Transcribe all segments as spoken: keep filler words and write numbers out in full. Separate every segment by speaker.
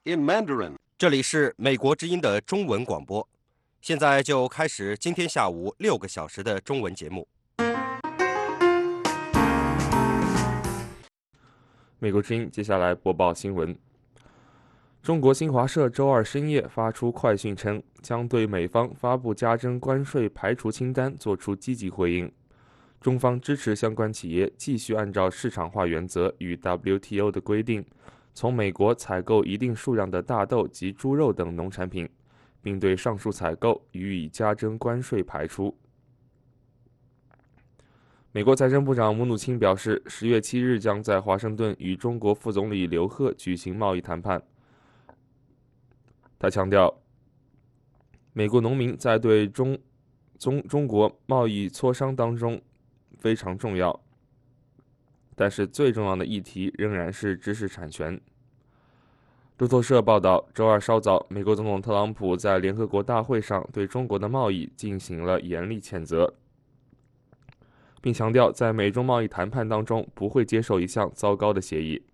Speaker 1: in Mandarin.
Speaker 2: 这里是美国之音的中文广播，现在就开始今天下午六个小时的中文节目。
Speaker 3: 美国之音接下来播报新闻。中国新华社周二深夜发出快讯称，将对美方发布加征关税排除清单作出积极回应。中方支持相关企业继续按照市场化原则与 W T O 的规定，从美国采购一定数量的大豆及猪肉等农产品，并对上述采购予以加征关税排除。美国财政部长姆努钦表示，十月七日将在华盛顿与中国副总理刘鹤举行贸易谈判。他强调，美国农民在对中中中国贸易磋商当中非常重要，但是最重要的议题仍然是知识产权。路透社报道，周二稍早，美国总统特朗普在联合国大会上对中国的贸易进行了严厉谴责，并强调在美中贸易谈判当中不会接受一项糟糕的协议。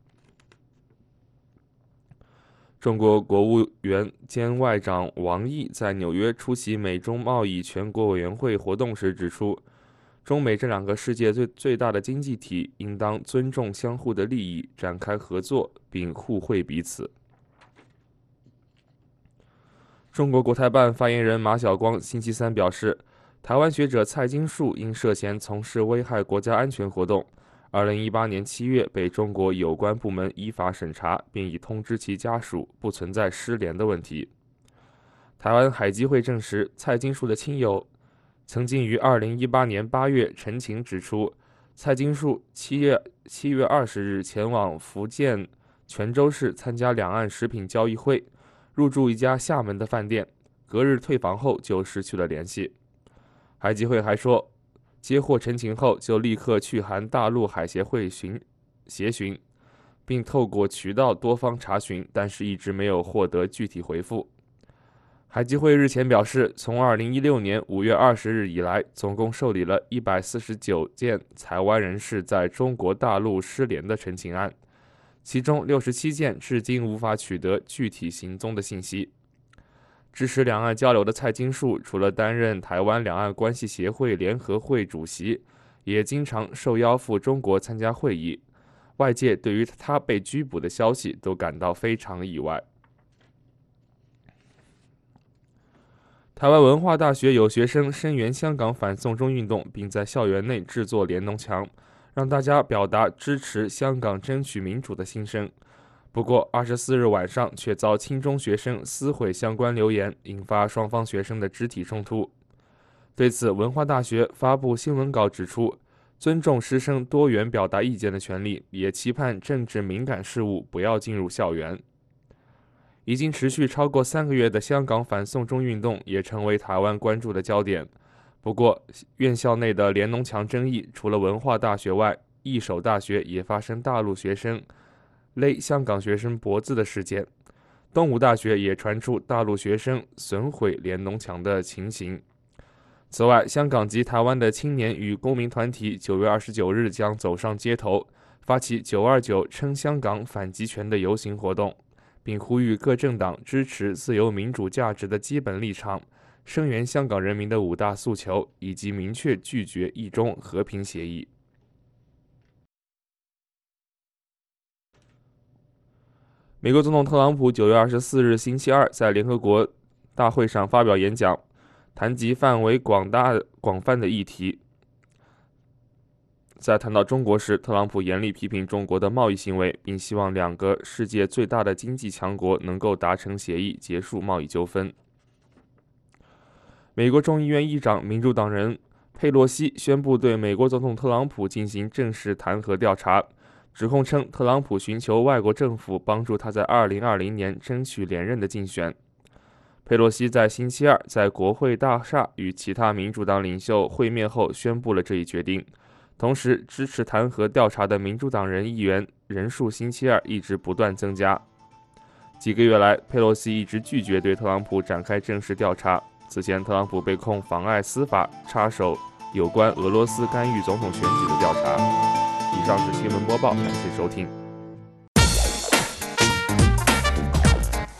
Speaker 3: 中国国务院兼外长王毅在纽约出席美中贸易全国委员会活动时指出，中美这两个世界最最大的经济体应当尊重相互的利益，展开合作并互惠彼此。中国国台办发言人马晓光星期三表示，台湾学者蔡金树因涉嫌从事危害国家安全活动，二零一八年七月被中国有关部门依法审查，并已通知其家属，不存在失联的问题。台湾海基会证实，蔡金树的亲友曾经于二零一八年八月陈情指出，蔡金树七月七月二十日前往福建泉州市参加两岸食品交易会，入住一家厦门的饭店，隔日退房后就失去了联系。海基会还说，接获陈情后就立刻去函大陆海协会询协询，并透过渠道多方查询，但是一直没有获得具体回复。海基会日前表示，从二零一六年五月二十日以来，总共受理了一百四十九件台湾人士在中国大陆失联的陈情案，其中六十七件至今无法取得具体行踪的信息。支持两岸交流的蔡金树，除了担任台湾两岸关系协会联合会主席，也经常受邀赴中国参加会议。外界对于他被拘捕的消息都感到非常意外。台湾文化大学有学生声援香港反送中运动，并在校园内制作联农墙，让大家表达支持香港争取民主的心声。不过二十四日晚上却遭亲中学生撕毁相关留言，引发双方学生的肢体冲突。对此，文化大学发布新闻稿指出，尊重师生多元表达意见的权利，也期盼政治敏感事务不要进入校园。已经持续超过三个月的香港反送中运动也成为台湾关注的焦点。不过院校内的联农墙争议，除了文化大学外，一所大学也发生大陆学生勒香港学生脖子的事件，东吴大学也传出大陆学生损毁联农墙的情形。此外，香港及台湾的青年与公民团体九月二十九日将走上街头，发起九二九称香港反极权的游行活动，并呼吁各政党支持自由民主价值的基本立场，声援香港人民的五大诉求，以及明确拒绝一中和平协议。美国总统特朗普九月二十四日星期二在联合国大会上发表演讲，谈及范围广大广泛的议题。在谈到中国时，特朗普严厉批评中国的贸易行为，并希望两个世界最大的经济强国能够达成协议，结束贸易纠纷。美国众议院议长民主党人佩洛西宣布对美国总统特朗普进行正式弹劾调查，指控称特朗普寻求外国政府帮助他在二零二零年争取连任的竞选。佩洛西在星期二在国会大厦与其他民主党领袖会面后宣布了这一决定，同时支持弹劾调查的民主党人议员人数星期二一直不断增加。几个月来，佩洛西一直拒绝对特朗普展开正式调查。此前，特朗普被控妨碍司法插手有关俄罗斯干预总统选举的调查。以上是新闻播报，感谢收听。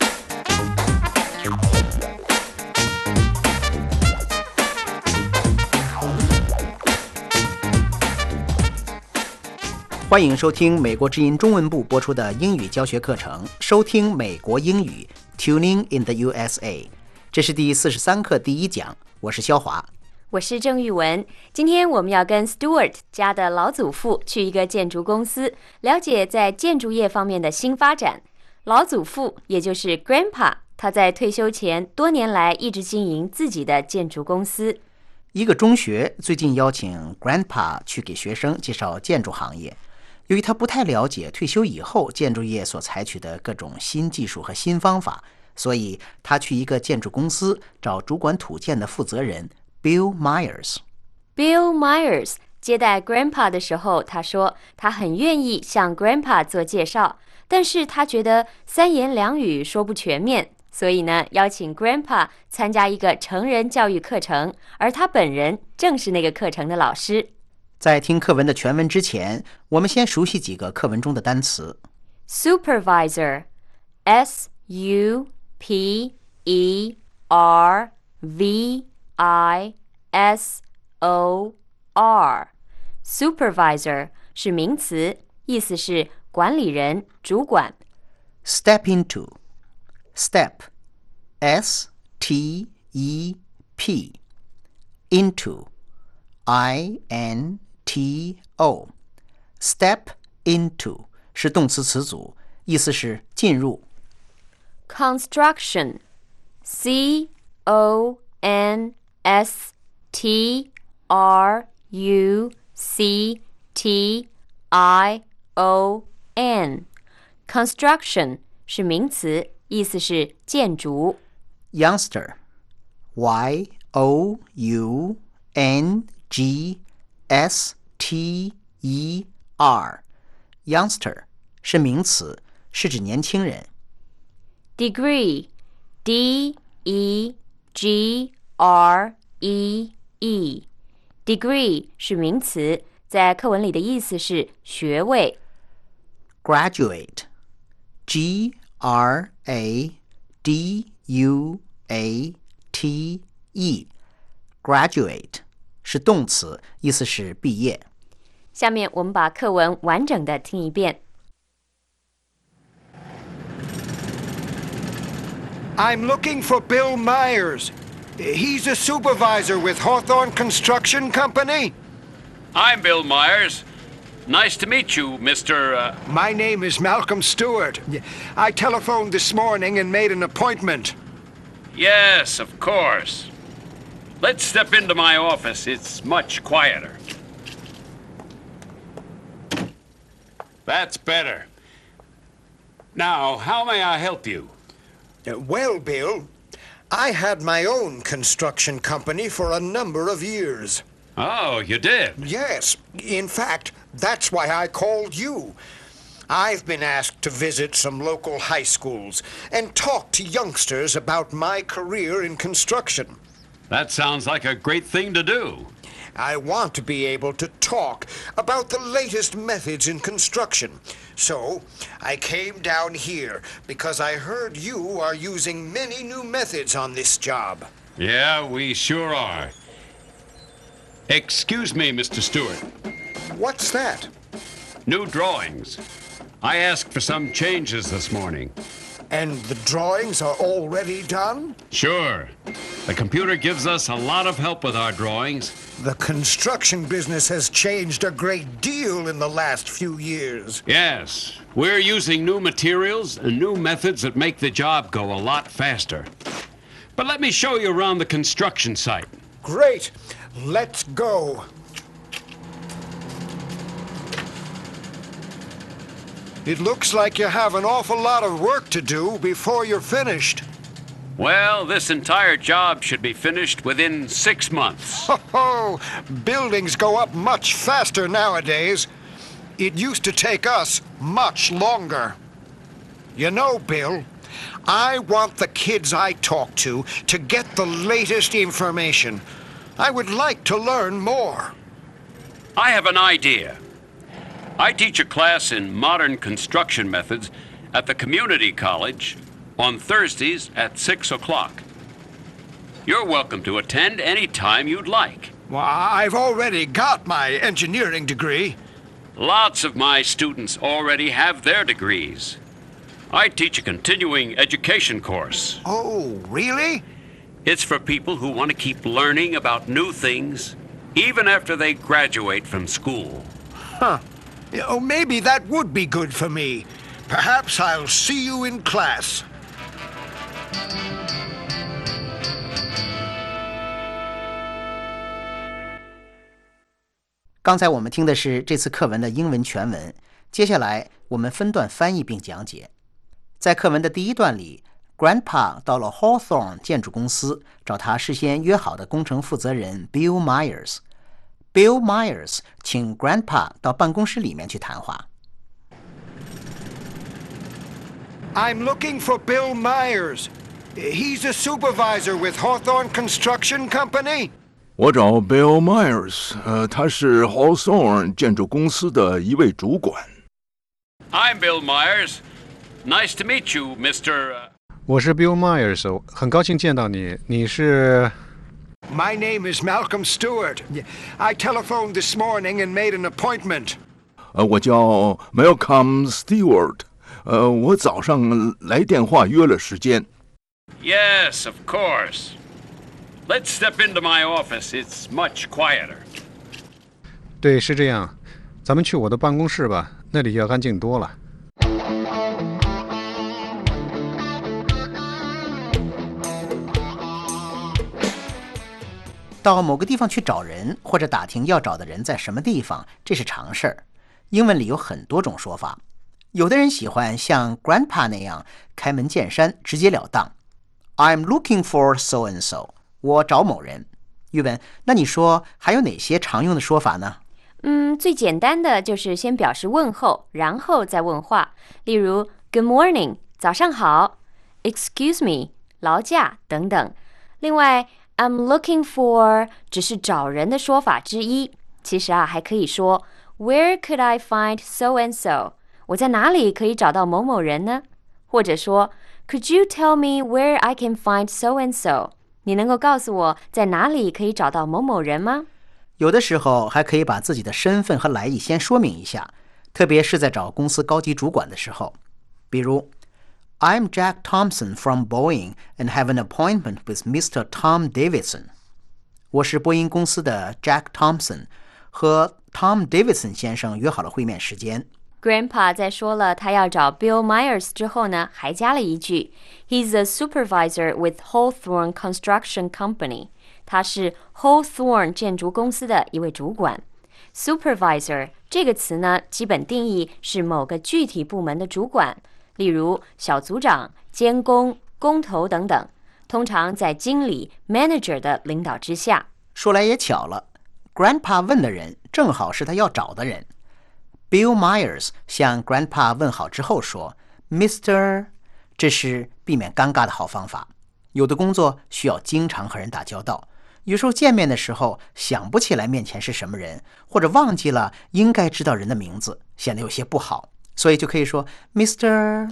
Speaker 1: 欢迎收听美国之音中文部播出的英语教学课程，收听美国英语 Tuning in the U S A。 这是第四十三课第一讲，我是肖华。
Speaker 4: 我是郑玉文。今天我们要跟 Stuart 家的老祖父去一个建筑公司，了解在建筑业方面的新发展。老祖父也就是 Grandpa， 他在退休前多年来一直经营自己的建筑公司。
Speaker 1: 一个中学最近邀请 Grandpa 去给学生介绍建筑行业。由于他不太了解退休以后建筑业所采取的各种新技术和新方法，所以他去一个建筑公司找主管土建的负责人 Bill Myers。Bill
Speaker 4: Myers 接待 Grandpa 的时候，他说他很愿意向 Grandpa 做介绍，但是他觉得三言两语说不全面，所以呢，邀请 Grandpa 参加一个成人教育课程，而他本人正是那个课程的老师。
Speaker 1: 在听课文的全文之前，我们先熟悉几个课文中的单词。
Speaker 4: Supervisor S U P E R V I S O R Supervisor 是名词，意思是管理人、主管。
Speaker 1: Step into Step S T E P Into I N T O Step into 是动词词组，意思是进入。
Speaker 4: Construction C O N S T R U C T I O N Construction 是名词，意思是建筑。
Speaker 1: Youngster Y O U N G S T E R Youngster 是名词，是指年轻人。
Speaker 4: Degree D E G R E E Degree 是名词，在课文里的意思是学位。
Speaker 1: Graduate G R A D U A T E Graduate 是动词，意思是毕业。
Speaker 4: 下面我们把课文完整的听一遍。
Speaker 5: I'm looking for Bill Myers. He's a supervisor with Hawthorne Construction Company.
Speaker 6: I'm Bill Myers. Nice to meet you, Mister Uh...
Speaker 5: My name is Malcolm Stewart. I telephoned this morning and made an appointment.
Speaker 6: Yes, of course. Let's step into my office. It's much quieter. That's better. Now, how may I help you?
Speaker 5: Uh, well, Bill, I had my own construction company for a number of years.
Speaker 6: Oh, you did?
Speaker 5: Yes. In fact, that's why I called you. I've been asked to visit some local high schools and talk to youngsters about my career in construction.
Speaker 6: That sounds like a great thing to do.
Speaker 5: I want to be able to talk about the latest methods in construction. So, I came down here because I heard you are using many new methods on this job.
Speaker 6: Yeah, we sure are. Excuse me, Mister Stewart.
Speaker 5: What's that?
Speaker 6: New drawings. I asked for some changes this morning.
Speaker 5: And the drawings are already done?
Speaker 6: Sure. The computer gives us a lot of help with our drawings.
Speaker 5: The construction business has changed a great deal in the last few years.
Speaker 6: Yes. We're using new materials and new methods that make the job go a lot faster. But let me show you around the construction site.
Speaker 5: Great. Let's go. It looks like you have an awful lot of work to do before you're finished.
Speaker 6: Well, this entire job should be finished within six months.
Speaker 5: Ho ho! Buildings go up much faster nowadays. It used to take us much longer. You know, Bill, I want the kids I talk to to get the latest information. I would like to learn more.
Speaker 6: I have an idea. I teach a class in modern construction methods at the community college on Thursdays at six o'clock. You're welcome to attend any time you'd like.
Speaker 5: Well, I've already got my engineering degree.
Speaker 6: Lots of my students already have their degrees. I teach a continuing education course.
Speaker 5: Oh, really?
Speaker 6: It's for people who want to keep learning about new things, even after they graduate from school.
Speaker 5: Huh. Oh, maybe that would be good for me. Perhaps I'll see you in class.
Speaker 1: 刚才我们听的是这次课文的英文全文，接下来我们分段翻译并讲解。在课文的第一段里 Grandpa 到了 Hawthorne 建筑公司找他事先约好的工程负责人 Bill Myers。 Bill Myers 请 Grandpa 到办公室里面去谈话。
Speaker 5: I'm looking for Bill Myers. He's a supervisor with Hawthorne Construction Company.
Speaker 7: 我找 Bill Myers， 呃，他是 Hawthorne 建筑公司的一位主管。
Speaker 6: I'm Bill Myers. Nice to meet you, Mister
Speaker 8: 我是 Bill Myers， 很高兴见到你。你是
Speaker 5: My name is Malcolm Stewart. I telephoned this morning and made an appointment.
Speaker 7: 呃，我叫 Malcolm Stewart， 呃，我早上来电话约了时间。
Speaker 6: Yes, of course. Let's step into my office. It's much quieter.
Speaker 8: 对，是这样。咱们去我的办公室吧，那里要安静多了。
Speaker 1: 到某个地方去找人，或者打听要找的人在什么地方，这是常事儿。英文里有很多种说法，有的人喜欢像 Grandpa 那样开门见山，直截了当。I'm looking for so and so， 我找某人。玉文，那你说还有哪些常用的说法呢？
Speaker 4: 嗯，最简单的就是先表示问候，然后再问话。例如 Good morning， 早上好 Excuse me， 劳驾等等。另外I'm looking for 只是找人的说法之一，其实啊还可以说 Where could I find so and so？ 我在哪里可以找到某某人呢？或者说 Could you tell me where I can find so and so？ 你能够告诉我在哪里可以找到某某人吗？
Speaker 1: 有的时候还可以把自己的身份和来意先说明一下，特别是在找公司高级主管的时候。比如I'm Jack Thompson from Boeing and have an appointment with Mister Tom Davidson. 我是波音公司的 Jack Thompson， 和 Tom Davidson 先生约好了会面时间。
Speaker 4: Grandpa 在说了他要找 Bill Myers 之后呢，还加了一句 He's a supervisor with Hawthorne Construction Company. 他是 Hawthorne 建筑公司的一位主管。Supervisor 这个词呢，基本定义是某个具体部门的主管，例如小组长、监工、工头等等，通常在经理 manager 的领导之下。
Speaker 1: 说来也巧了， Grandpa 问的人正好是他要找的人。Bill Myers 向 Grandpa 问好之后说 Mister， 这是避免尴尬的好方法。有的工作需要经常和人打交道，有时候见面的时候想不起来面前是什么人，或者忘记了应该知道人的名字，显得有些不好，所以就可以说 Mister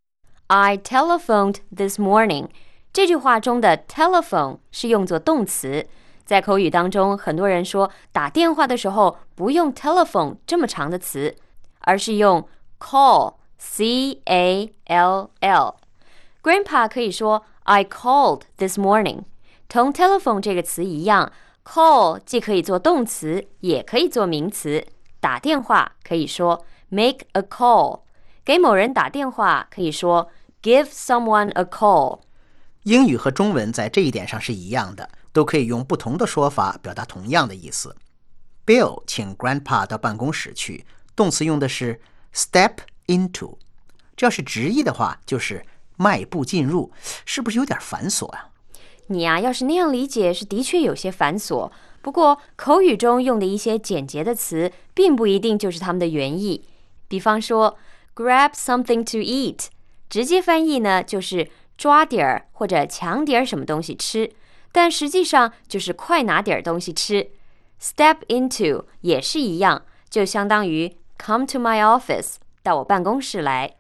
Speaker 4: I telephoned this morning。 这句话中的 telephone 是用作动词，在口语当中很多人说打电话的时候不用 telephone 这么长的词，而是用 call C A L L。 Grandpa 可以说 I called this morning， 同 telephone 这个词一样， call 既可以做动词也可以做名词。打电话可以说 make a call， 给某人打电话可以说 give someone a call。
Speaker 1: 英语和中文在这一点上是一样的，都可以用不同的说法表达同样的意思。 Bill 请 Grandpa 到办公室去，动词用的是 step into， 这要是直译的话就是迈步进入，是不是有点繁琐啊？
Speaker 4: 你呀、啊，要是那样理解是的确有些繁琐，不过口语中用的一些简洁的词并不一定就是它们的原意。比方说 grab something to eat， 直接翻译呢就是抓点儿或者抢点儿什么东西吃，但实际上就是快拿点儿东西吃。 Step into 也是一样，就相当于 come to my office， 到我办公室来。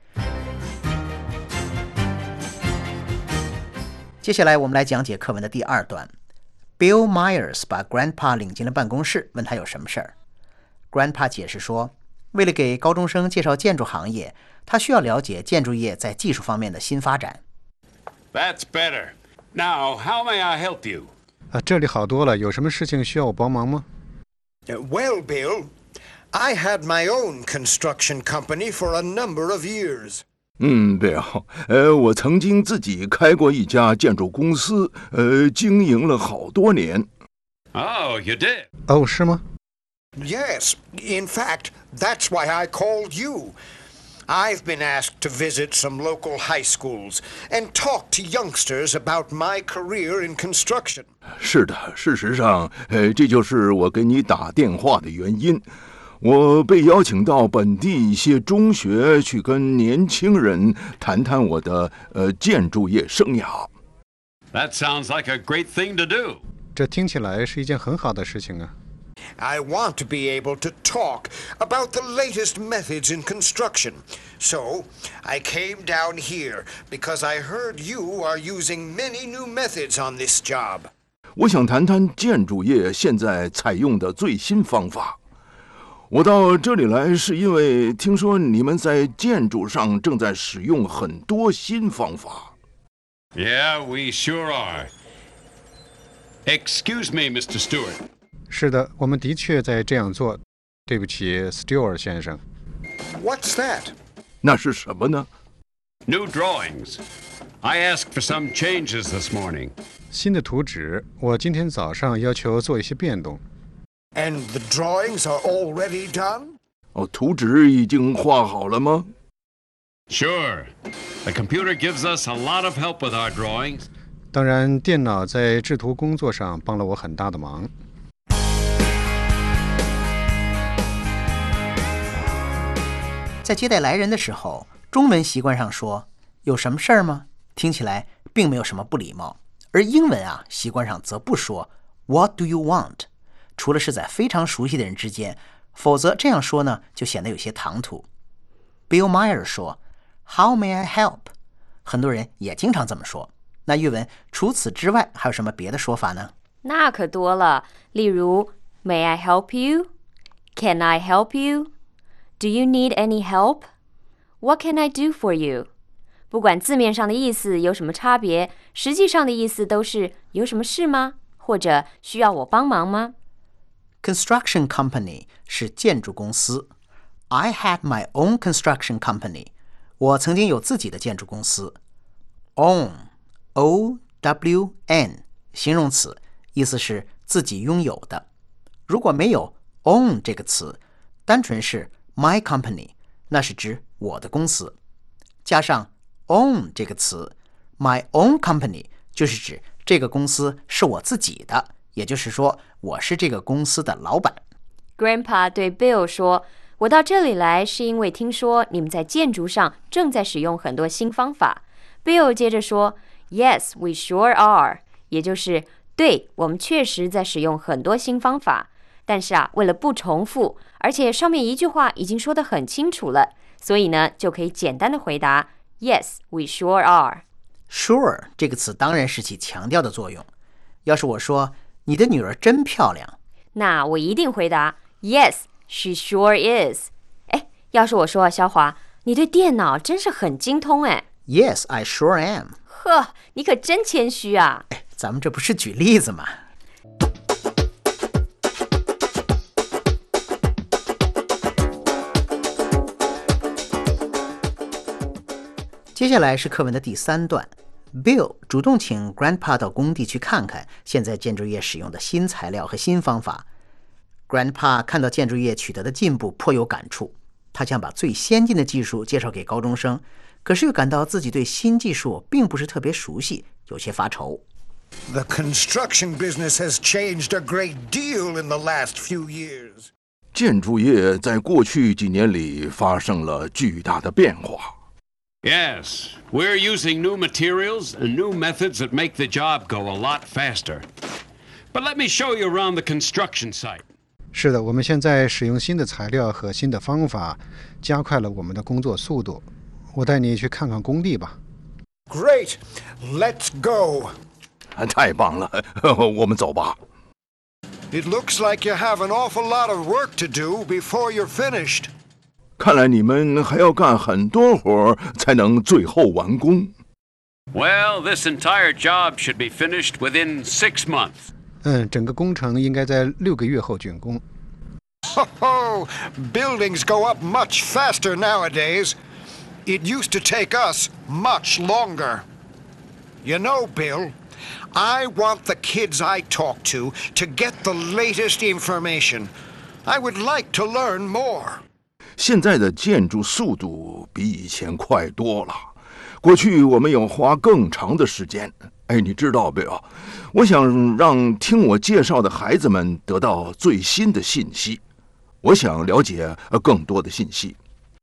Speaker 1: 接下来我们来讲解课文的第二段。 Bill Myers 把 Grandpa 领进了办公室，问他有什么事儿。 Grandpa 解释说为了给高中生介绍建筑行业，他需要了解建筑业在技术方面的新发展。
Speaker 6: That's better. Now, how may I help you?
Speaker 8: 啊，这里好多了，有什么事情需要我帮忙吗？
Speaker 5: Well, Bill, I had my own construction company for a number of years.
Speaker 7: 嗯，对啊，呃，我曾经自己开过一家建筑公司，呃，经营了好多年。
Speaker 6: Oh, you did?
Speaker 8: 哦，是吗？
Speaker 5: Yes, in fact, that's why I called you. I've been asked to visit some local high schools and talk to youngsters about my career in construction.
Speaker 7: 是的，事实上，呃，这就是我给你打电话的原因。我被邀请到本地一些中学去跟年轻人谈谈我的呃建筑业生涯。
Speaker 6: That sounds like a great thing to do.
Speaker 8: 这听起来是一件很好的事情啊。
Speaker 5: I want to be able to talk about the latest methods in construction. So, I came down here because I heard you are using many new methods on this job.
Speaker 7: 我想谈谈建筑业现在采用的最新方法。我到这里来是因为听说你们在建筑上正在使用很多新方法。
Speaker 6: Yeah, we sure are. Excuse me, Mister Stewart.
Speaker 8: 是的，我们的确在这样做。对不起 ，Stewart 先生。
Speaker 5: What's that?
Speaker 7: 那是什么呢？
Speaker 6: New drawings. I asked for some changes this morning.
Speaker 8: 新的图纸，我今天早上要求做一些变动。
Speaker 5: And the drawings are already done?
Speaker 7: 哦，图纸已经画好了吗？
Speaker 6: Sure. The computer gives us a lot of help with our drawings.
Speaker 8: 当然，电脑在制图工作上帮了我很大的忙。
Speaker 1: 在接待来人的时候，中文习惯上说“有什么事儿吗”，听起来并没有什么不礼貌；而英文啊，习惯上则不说 “What do you want”， 除了是在非常熟悉的人之间，否则这样说呢，就显得有些唐突。Bill Meyer 说 “How may I help”， 很多人也经常这么说。那玉文，除此之外还有什么别的说法呢？
Speaker 4: 那可多了，例如 May I help you? Can I help you?Do you need any help? What can I do for you? 不管字面上的意思有什么差别，实际上的意思都是有什么事吗？或者需要我帮忙吗？
Speaker 1: Construction company 是建筑公司。I had my own construction company. 我曾经有自己的建筑公司。Own, O W N 形容词，意思是自己拥有的。如果没有 own 这个词，单纯是My company， 那是指我的公司，加上 own 这个词 ，my own company 就是指这个公司是我自己的，也就是说我是这个公司的老板。
Speaker 4: Grandpa 对 Bill 说，我到这里来是因为听说你们在建筑上正在使用很多新方法。Bill 接着说 Yes, we sure are， 也就是对，我们确实在使用很多新方法。但是啊，为了不重复，而且上面一句话已经说得很清楚了，所以呢，就可以简单的回答 Yes, we sure are.
Speaker 1: Sure 这个词当然是起强调的作用。要是我说你的女儿真漂亮，
Speaker 4: 那我一定回答 Yes, she sure is. 哎，要是我说肖华，你对电脑真是很精通哎。
Speaker 1: Yes, I sure am.
Speaker 4: 呵，你可真谦虚啊。
Speaker 1: 哎，咱们这不是举例子吗？接下来是课文的第三段。Bill 主动请 Grandpa 到工地去看看现在建筑业使用的新材料和新方法。Grandpa 看到建筑业取得的进步，颇有感触。他想把最先进的技术介绍给高中生，可是又感到自己对新技术并不是特别熟悉，有些发愁。
Speaker 5: The construction business has changed a great deal in the last few years.
Speaker 7: 建筑业在过去几年里发生了巨大的变化。
Speaker 6: Yes, we're using new materials and new methods that make the job go a lot faster. But let me show you around the construction site.
Speaker 8: 是的，我们现在使用新的材料和新的方法，加快了我们的工作速度。我带你去看看工地吧。
Speaker 5: Great, let's go.
Speaker 7: 太棒了，我们走吧。
Speaker 5: It looks like you have an awful lot of work to do before you're finished.
Speaker 7: 看来你们还要干很多活才能最后完工。
Speaker 6: Well, this entire job should be finished within six months.
Speaker 8: 嗯，整个工程应该在六个月后竣工。
Speaker 5: Ho ho! Buildings go up much faster nowadays. It used to take us much longer. You know, Bill, I want the kids I talk to to get the latest information. I would like to learn more.
Speaker 7: 现在的建筑速度比以前快多了。过去我们要花更长的时间。哎，你知道Bill，我想让听我介绍的孩子们得到最新的信息。我想了解更多的信息。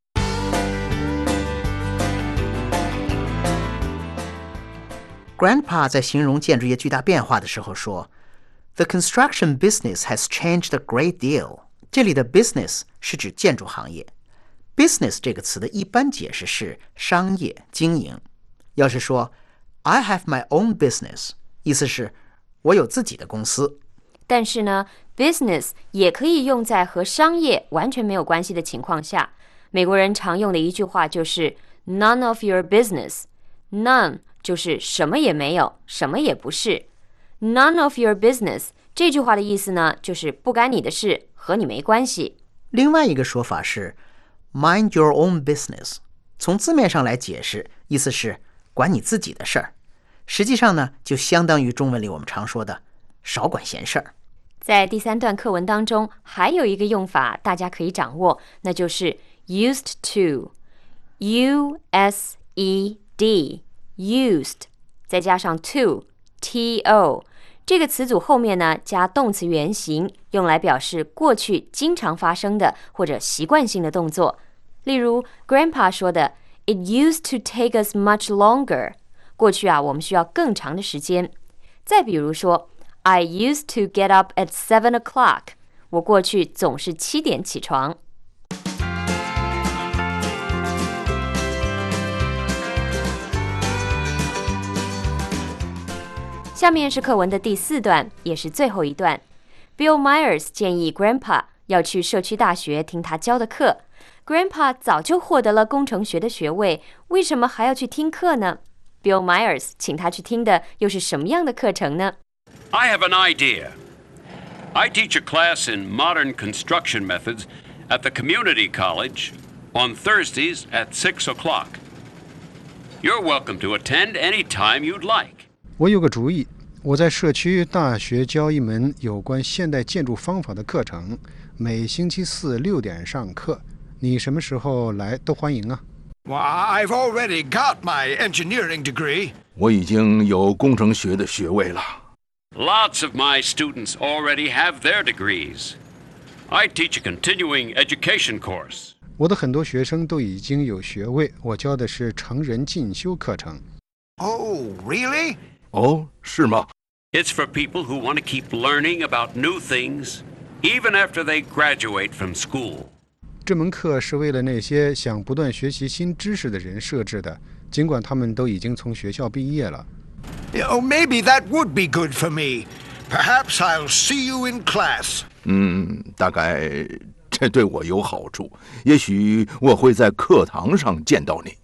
Speaker 1: Grandpa 在形容建筑业巨大变化的时候说 The construction business has changed a great deal. 这里的 business 是指建筑行业。business 这个词的一般解释是商业、经营。要是说 I have my own business， 意思是我有自己的公司。
Speaker 4: 但是呢 business 也可以用在和商业完全没有关系的情况下。美国人常用的一句话就是 None of your business. None就是什么也没有，什么也不是。None of your business 这句话的意思呢，就是不干你的事，和你没关系。
Speaker 1: 另外一个说法是 Mind your own business， 从字面上来解释，意思是管你自己的事儿。实际上呢，就相当于中文里我们常说的少管闲事儿。
Speaker 4: 在第三段课文当中，还有一个用法大家可以掌握，那就是 used to。 U S E D used 再加上 to T O 这个词组后面呢加动词原形，用来表示过去经常发生的或者习惯性的动作。例如 Grandpa 说的 It used to take us much longer， 过去啊我们需要更长的时间。再比如说 I used to get up at seven o'clock， 我过去总是七点起床。下面是课文的第四段，也是最后一段。Bill Myers 建议 Grandpa 要去社区大学听他教的课。Grandpa 早就获得了工程学的学位，为什么还要去听课呢？ Bill Myers 请他去听的又是什么样的课程呢？
Speaker 6: I have an idea. I teach a class in modern construction methods at the community college on Thursdays at six o'clock. You're welcome to attend any time you'd like.
Speaker 8: 我有个主意，我在社区大学教一门有关现代建筑方法的课程，每星期四六点上课。你什么时候来都欢迎啊。
Speaker 5: Well, I've already got my engineering degree.
Speaker 7: 我已经有工程学的学位了。
Speaker 6: Lots of my students already have their degrees. I teach a continuing education course.
Speaker 8: 我的很多学生都已经有学位，我教的是成人进修课程。
Speaker 5: Oh, really?
Speaker 7: 哦，是吗？
Speaker 6: It's for people who want to keep learning about new things, even after they graduate from school.
Speaker 8: 这门课是为了那些想不断学习新知识的人设置的，尽管他们都已经从学校毕业了。
Speaker 5: Oh, maybe that would be good for me. Perhaps I'll see you in class.
Speaker 7: 嗯，大概这对我有好处。也许我会在课堂上见到你。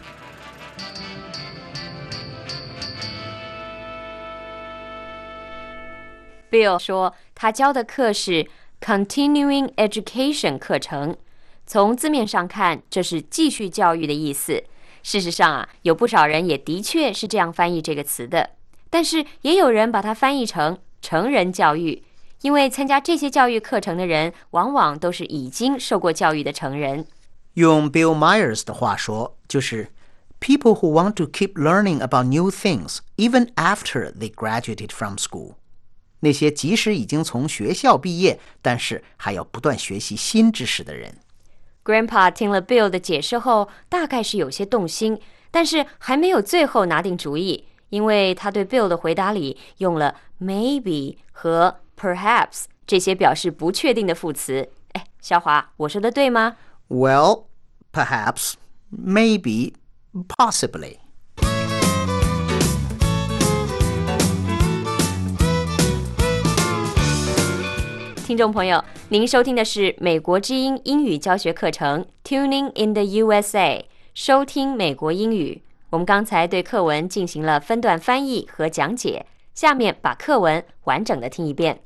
Speaker 4: Bill 说他教的课是 Continuing Education 课程，从字面上看，这是继续教育的意思。事实上啊，有不少人也的确是这样翻译这个词的，但是也有人把它翻译成成人教育，因为参加这些教育课程的人，往往都是已经受过教育的成人。
Speaker 1: 用 Bill Myers 的话说，就是 People who want to keep learning about new things even after they graduated from school。那些即使已经从学校毕业，但是还要不断学习新知识的人。
Speaker 4: Grandpa 听了 Bill 的解释后，大概是有些动心，但是还没有最后拿定主意，因为他对 Bill 的回答里用了 maybe 和 perhaps 这些表示不确定的副词。哎，小华，我说的对吗？
Speaker 1: Well, perhaps, maybe, possibly。
Speaker 4: 听听众朋友，您收听的是美国之音英语教学课程 Tuning in the U S A， 收听美国英语。我们刚才对课文进行了分段翻译和讲解，下面把课文完整的听一遍。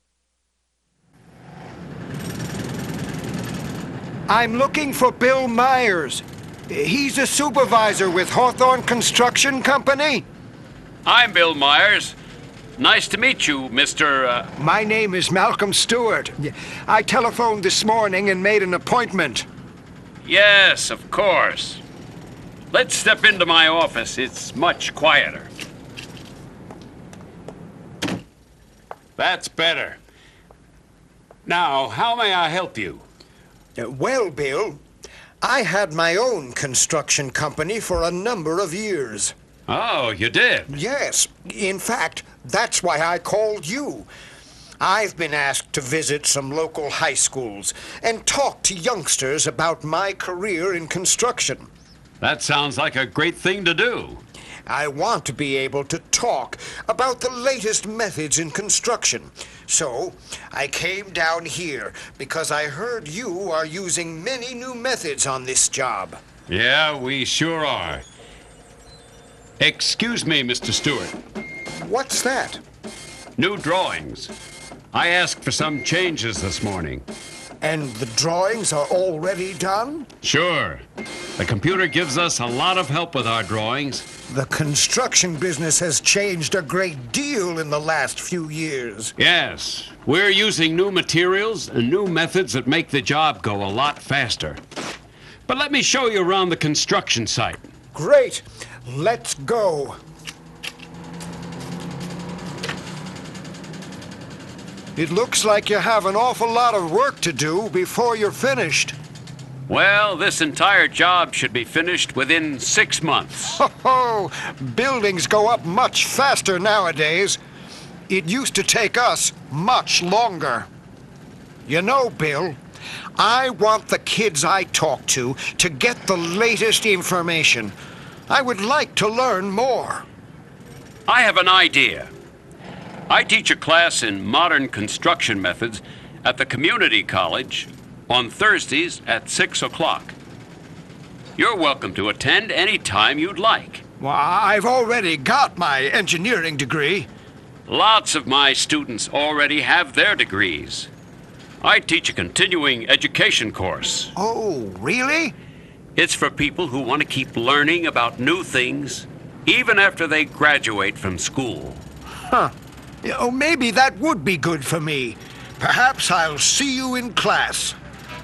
Speaker 5: I'm looking for Bill Myers. He's a supervisor with Hawthorne Construction Company.
Speaker 6: I'm Bill Myers. Nice to meet you, Mister Uh...
Speaker 5: My name is Malcolm Stewart. I telephoned this morning and made an appointment.
Speaker 6: Yes, of course. Let's step into my office. It's much quieter. That's better. Now, how may I help you?
Speaker 5: Uh, well, Bill, I had my own construction company for a number of years.
Speaker 6: Oh, you did?
Speaker 5: Yes. In fact, that's why I called you. I've been asked to visit some local high schools and talk to youngsters about my career in construction.
Speaker 6: That sounds like a great thing to do.
Speaker 5: I want to be able to talk about the latest methods in construction. So, I came down here because I heard you are using many new methods on this job.
Speaker 6: Yeah, we sure are. Excuse me, Mister Stewart.
Speaker 5: What's that?
Speaker 6: New drawings. I asked for some changes this morning.
Speaker 5: And the drawings are already done?
Speaker 6: Sure. The computer gives us a lot of help with our drawings.
Speaker 5: The construction business has changed a great deal in the last few years.
Speaker 6: Yes. We're using new materials and new methods that make the job go a lot faster. But let me show you around the construction site.
Speaker 5: Great. Let's go. It looks like you have an awful lot of work to do before you're finished.
Speaker 6: Well, this entire job should be finished within six months.
Speaker 5: Ho ho! Buildings go up much faster nowadays. It used to take us much longer. You know, Bill, I want the kids I talk to to get the latest information. I would like to learn more.
Speaker 6: I have an idea. I teach a class in modern construction methods at the community college on Thursdays at six o'clock. You're welcome to attend any time you'd like.
Speaker 5: Well, I've already got my engineering degree.
Speaker 6: Lots of my students already have their degrees. I teach a continuing education course.
Speaker 5: Oh, really?
Speaker 6: It's for people who want to keep learning about new things, even after they graduate from school.
Speaker 5: Huh. Oh, maybe that would be good for me. Perhaps I'll see you in class.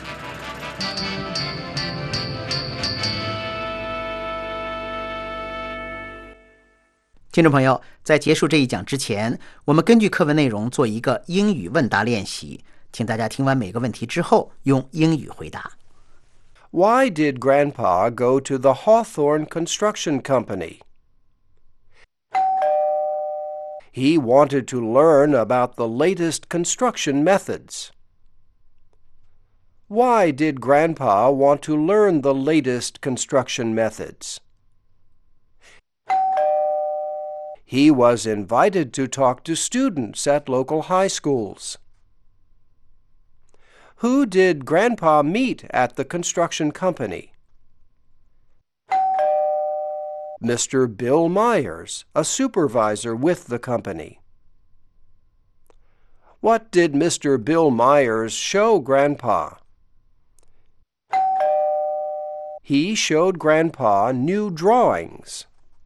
Speaker 1: 听众朋友，在结束这一讲之前，我们根据课文内容做一个英语问答练习，请大家听完每个问题之后用英语回答。
Speaker 9: Why did Grandpa go to the Hawthorne Construction Company? He wanted to learn about the latest construction methods. Why did Grandpa want to learn the latest construction methods? He was invited to talk to students at local high schools. Who did Grandpa meet at the construction company? Mister Bill Myers, a supervisor with the company. What did Mister Bill Myers show Grandpa? He showed Grandpa new drawings.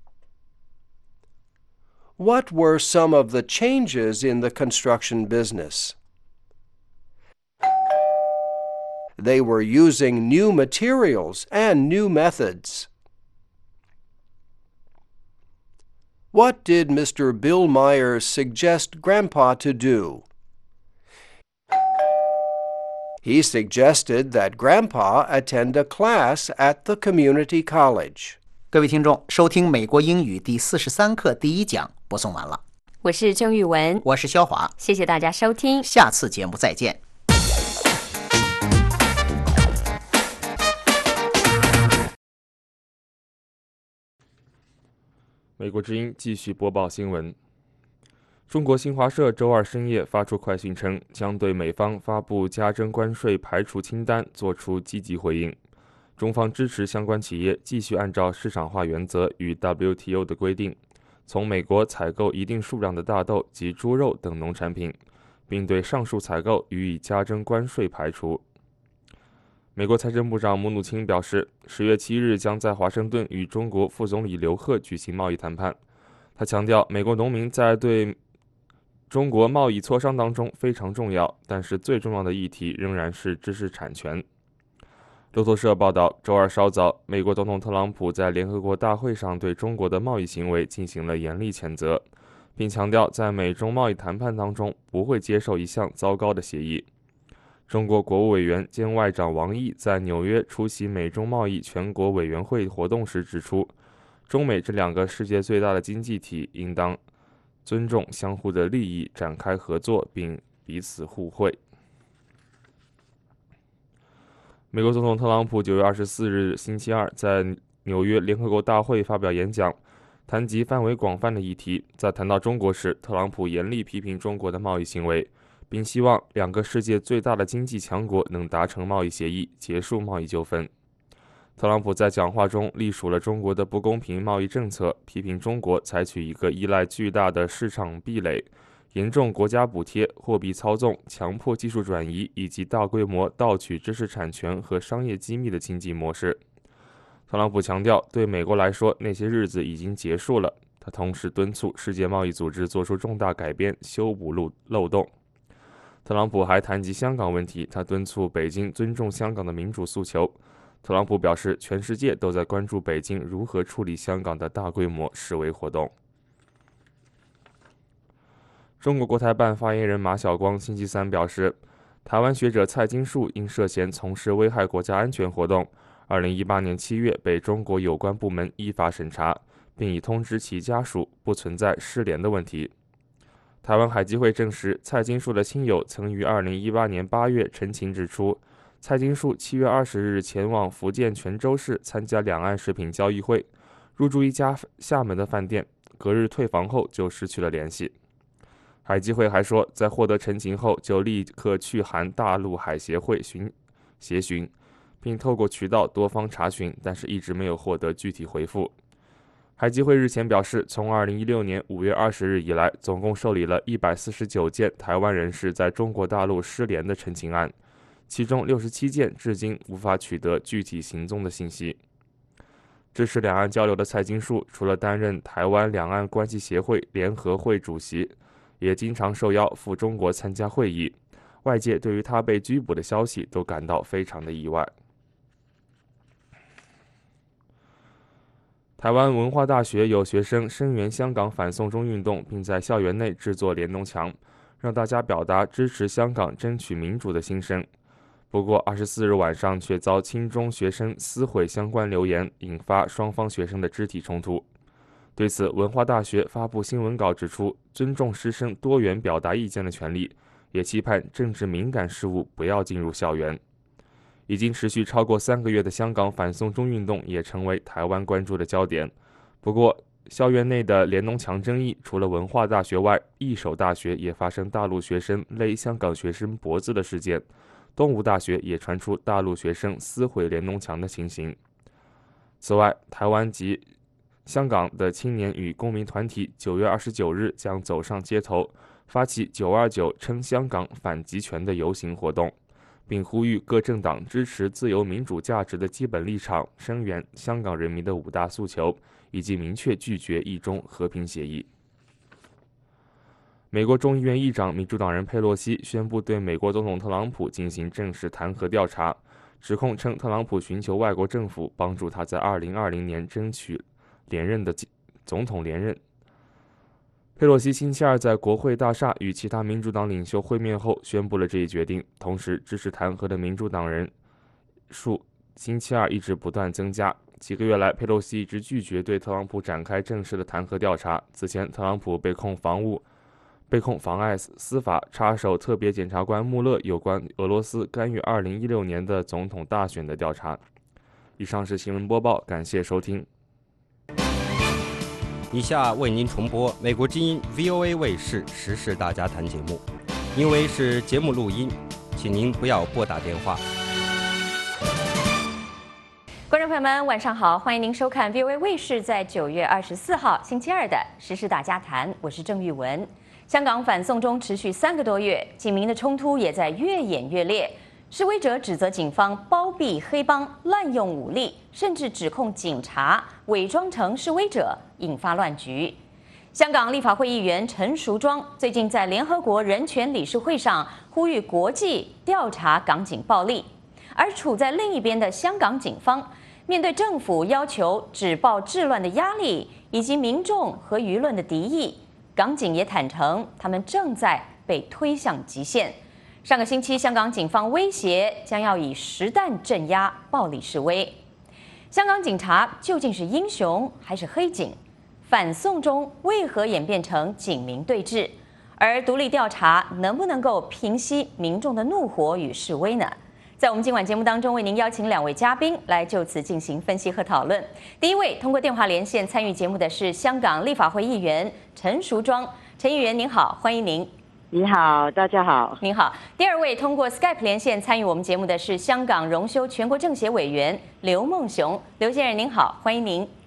Speaker 9: What were some of the changes in the construction business? They were using new materials and new methods. What did Mister Bill Myers suggest Grandpa to do? He suggested that Grandpa attend a class at the community college.
Speaker 1: 各位听众，收听美国英语第四十三课第一讲播送完了。
Speaker 4: 我是郑玉文，
Speaker 1: 我是肖华，
Speaker 4: 谢谢大家收听，
Speaker 1: 下次节目再见。
Speaker 3: 美国之音继续播报新闻。 中国新华社周二深夜发出快讯称，将对美方发布加征关税排除清单作出积极回应。中方支持相关企业继续按照市场化原则与 W T O 的规定，从美国采购一定数量的大豆及猪肉等农产品，并对上述采购予以加征关税排除。美国财政部长姆努钦表示，十月七日将在华盛顿与中国副总理刘鹤举行贸易谈判。他强调，美国农民在对中国贸易磋商当中非常重要，但是最重要的议题仍然是知识产权。路透社报道，周二稍早，美国总统特朗普在联合国大会上对中国的贸易行为进行了严厉谴责，并强调在美中贸易谈判当中不会接受一项糟糕的协议。中国国务委员兼外长王毅在纽约出席美中贸易全国委员会活动时指出，中美这两个世界最大的经济体应当尊重相互的利益，展开合作并彼此互惠。美国总统特朗普九月二十四日星期二在纽约联合国大会发表演讲，谈及范围广泛的议题。在谈到中国时，特朗普严厉批评中国的贸易行为，并希望两个世界最大的经济强国能达成贸易协议，结束贸易纠纷。特朗普在讲话中隶属了中国的不公平贸易政策，批评中国采取一个依赖巨大的市场壁垒、严重国家补贴、货币操纵、强迫技术转移以及大规模盗取知识产权和商业机密的经济模式。特朗普强调，对美国来说，那些日子已经结束了。他同时敦促世界贸易组织做出重大改变，修补漏漏洞。特朗普还谈及香港问题，他敦促北京尊重香港的民主诉求。特朗普表示，全世界都在关注北京如何处理香港的大规模示威活动。中国国台办发言人马晓光星期三表示，台湾学者蔡金树因涉嫌从事危害国家安全活动，二零一八年七月被中国有关部门依法审查，并已通知其家属，不存在失联的问题。台湾海基会证实，蔡金树的亲友曾于二零一八年八月陈情指出，蔡金树七月二十日前往福建泉州市参加两岸食品交易会，入住一家厦门的饭店，隔日退房后就失去了联系。海基会还说，在获得陈情后，就立刻去函大陆海协会询协询，并透过渠道多方查询，但是一直没有获得具体回复。海基会日前表示，从二零一六年五月二十日以来，总共受理了一百四十九件台湾人士在中国大陆失联的陈情案，其中六十七件至今无法取得具体行踪的信息。支持两岸交流的蔡金树，除了担任台湾两岸关系协会联合会主席，也经常受邀赴中国参加会议。外界对于他被拘捕的消息都感到非常的意外。台湾文化大学有学生声援香港反送中运动，并在校园内制作联动墙，让大家表达支持香港争取民主的心声。不过二十四日晚上却遭亲中学生撕毁相关留言，引发双方学生的肢体冲突。对此，文化大学发布新闻稿指出，尊重师生多元表达意见的权利，也期盼政治敏感事务不要进入校园。已经持续超过三个月的香港反送中运动也成为台湾关注的焦点。不过，校园内的联农墙争议，除了文化大学外，一所大学也发生大陆学生勒香港学生脖子的事件。东吴大学也传出大陆学生撕毁联农墙的情形。此外，台湾及香港的青年与公民团体九月二十九日将走上街头，发起九二九称香港反集权的游行活动，并呼吁各政党支持自由民主价值的基本立场，声援香港人民的五大诉求，以及明确拒绝一中和平协议。美国众议院议长民主党人佩洛西宣布对美国总统特朗普进行正式弹劾调查，指控称特朗普寻求外国政府帮助他在二零二零年争取连任的总统连任。佩洛西星期二在国会大厦与其他民主党领袖会面后宣布了这一决定，同时支持弹劾的民主党人数星期二一直不断增加。几个月来，佩洛西一直拒绝对特朗普展开正式的弹劾调查。此前，特朗普被控防务被控妨碍司法插手特别检察官穆勒有关俄罗斯干预二零一六年的总统大选的调查。以上是新闻播报，感谢收听。
Speaker 2: 以下为您重播美国之音 V O A 卫视时事大家谈节目，因为是节目录音，请您不要拨打电话。
Speaker 4: 观众朋友们，晚上好，欢迎您收看 V O A 卫视在九月二十四号星期二的时事大家谈，我是郑玉文。香港反送中持续三个多月，警民的冲突也在越演越烈。示威者指责警方包庇黑帮、滥用武力，甚至指控警察伪装成示威者，引发乱局。香港立法会议员陈淑庄最近在联合国人权理事会上呼吁国际调查港警暴力，而处在另一边的香港警方，面对政府要求止暴制乱的压力，以及民众和舆论的敌意，港警也坦诚他们正在被推向极限。上个星期，香港警方威胁将要以实弹镇压暴力示威。香港警察究竟是英雄还是黑警？反送中为何演变成警民对峙？而独立调查能不能够平息民众的怒火与示威呢？在我们今晚节目当中，为您邀请两位嘉宾来就此进行分析和讨论。第一位通过电话连线参与节目的是香港立法会议员陈淑庄，陈议员您好，欢迎您。
Speaker 10: 你好，大家好。
Speaker 4: 您好。第二位通过 Skype 连线参与我们节目的是香港荣休全国政协委员刘梦熊，刘先生您好，欢迎您。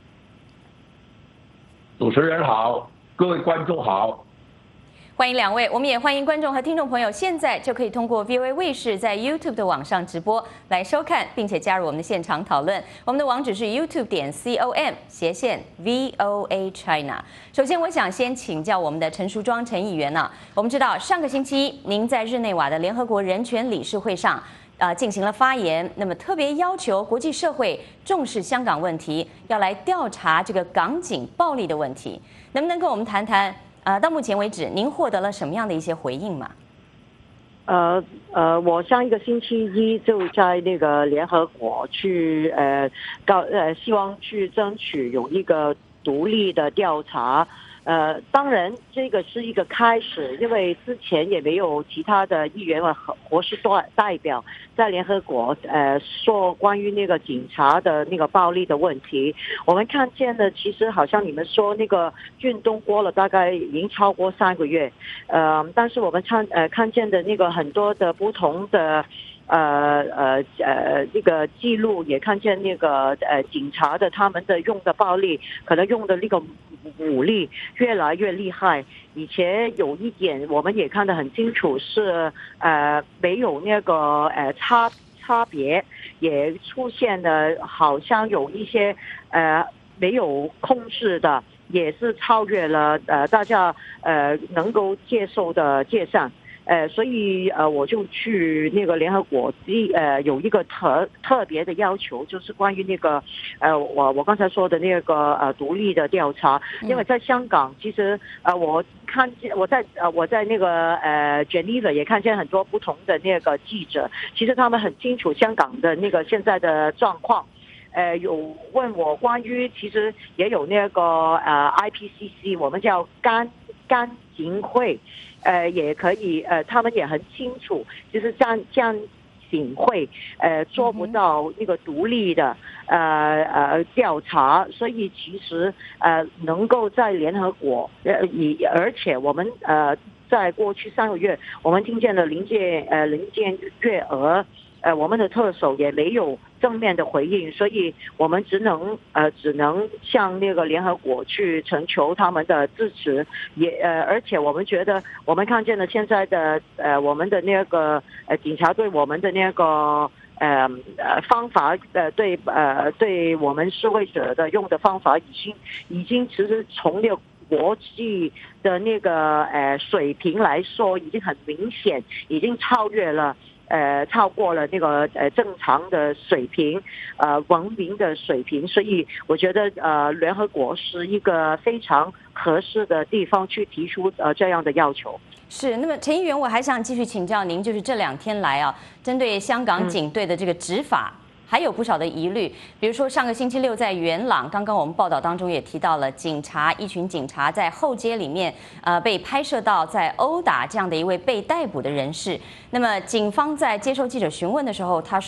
Speaker 11: 主持人好，各位观众好。
Speaker 4: 欢迎两位，我们也欢迎观众和听众朋友现在就可以通过 V O A 卫视在 YouTube 的网上直播来收看，并且加入我们的现场讨论。我们的网址是 YouTube 点 com 斜线 V O A China。首先，我想先请教我们的陈淑庄陈议员呢，我们知道上个星期您在日内瓦的联合国人权理事会上。呃，进行了发言，那么特别要求国际社会重视香港问题，要来调查这个港警暴力的问题，能不能跟我们谈谈？呃，到目前为止，您获得了什么样的一些回应吗？
Speaker 10: 呃呃，我上一个星期一就在那个联合国去呃告呃，希望去争取有一个独立的调查。呃，当然这个是一个开始，因为之前也没有其他的议员和国事代表在联合国呃说关于那个警察的那个暴力的问题。我们看见的其实好像你们说那个运动过了大概已经超过三个月，呃，但是我们看呃看见的那个很多的不同的。呃呃呃，这个记录也看见那个呃警察的他们的用的暴力，可能用的那个武力越来越厉害。以前有一点我们也看得很清楚是呃没有那个呃差差别，也出现了好像有一些呃没有控制的，也是超越了呃大家呃能够接受的界限。呃，所以呃，我就去那个联合国，呃，有一个特特别的要求，就是关于那个，呃，我我刚才说的那个呃独立的调查，因为在香港，其实呃，我看见我在呃我在那个呃 Geneva 也看见很多不同的那个记者，其实他们很清楚香港的那个现在的状况。呃，有问我关于，其实也有那个呃 I P C C， 我们叫干干警会。呃，也可以，呃，他们也很清楚，就是这样这样警会，呃，做不到那个独立的，呃呃调查，所以其实呃能够在联合国，呃，以而且我们呃在过去三个月，我们听见了林建呃林建月娥。呃，我们的特首也没有正面的回应，所以我们只能呃只能向那个联合国去寻求他们的支持，也呃而且我们觉得我们看见了现在的呃我们的那个呃警察对我们的那个呃呃方法呃对呃对我们示威者的用的方法已经已经其实从那个国际的那个呃水平来说，已经很明显，已经超越了。呃，超过了那个呃正常的水平，呃文明的水平，所以我觉得呃联合国是一个非常合适的地方去提出呃这样的要求。
Speaker 4: 是，那么陈议员，我还想继续请教您，就是这两天来啊，针对香港警队的这个执法。嗯还有不少的疑虑，比如说上个星期六在元朗，刚刚我们报道当中也提到了，警察一群警察在后街里面，呃，被拍摄到在殴打这样的一位被逮捕的人士。那么警方在接受记者询问的时候，他说，